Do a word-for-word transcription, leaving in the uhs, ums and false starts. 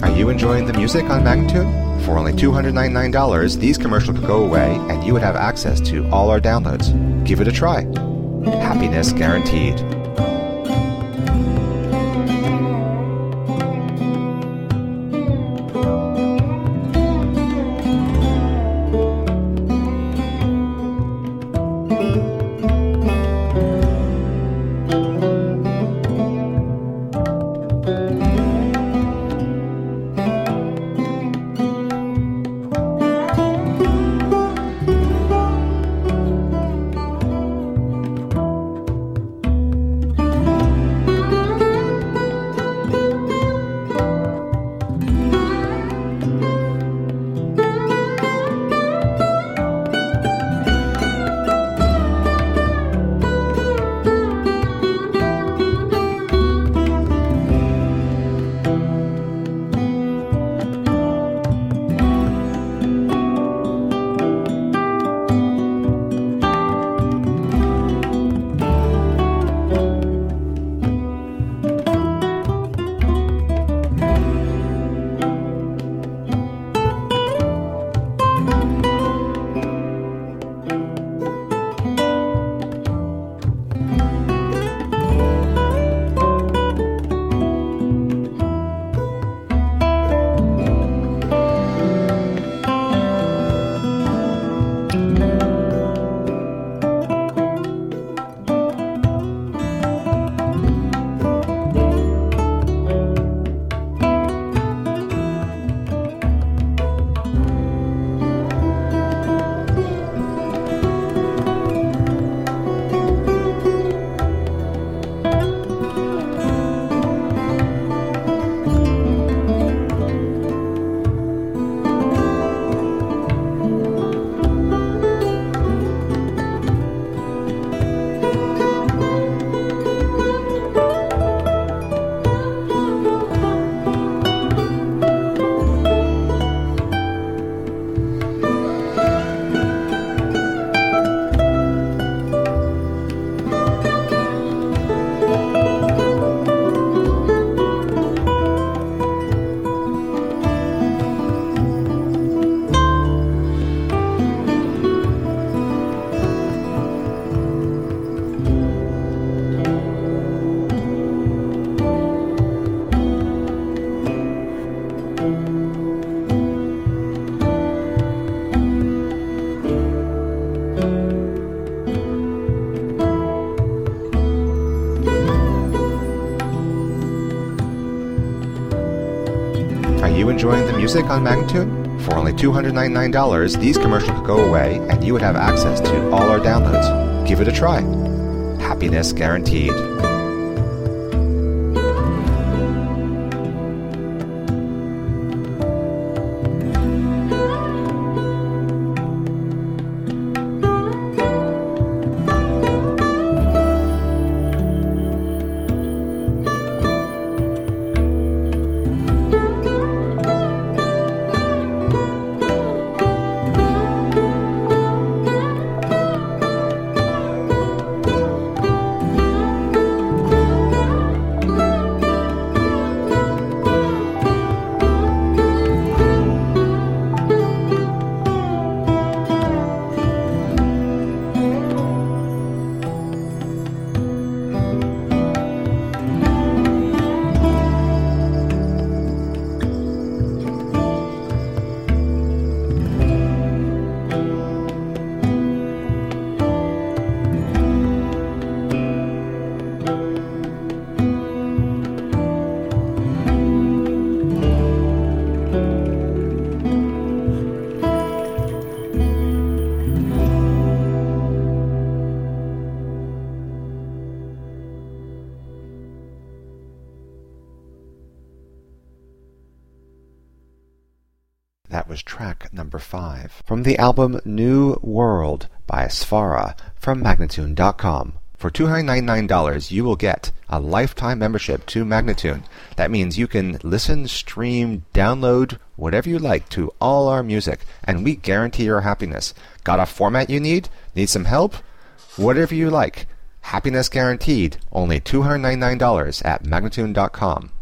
Are you enjoying the music on Magnatune? For only two hundred ninety-nine dollars, these commercials could go away and you would have access to all our downloads. Give it a try. Happiness guaranteed. Enjoying the music on Magnatune? For only two hundred ninety-nine dollars, these commercials could go away and you would have access to all our downloads. Give it a try. Happiness guaranteed. That was track number five from the album New World by Sfara from Magnatune dot com. For two hundred ninety-nine dollars, you will get a lifetime membership to Magnatune. That means you can listen, stream, download, whatever you like to all our music, and we guarantee your happiness. Got a format you need? Need some help? Whatever you like. Happiness guaranteed. Only two hundred ninety-nine dollars at Magnatune dot com.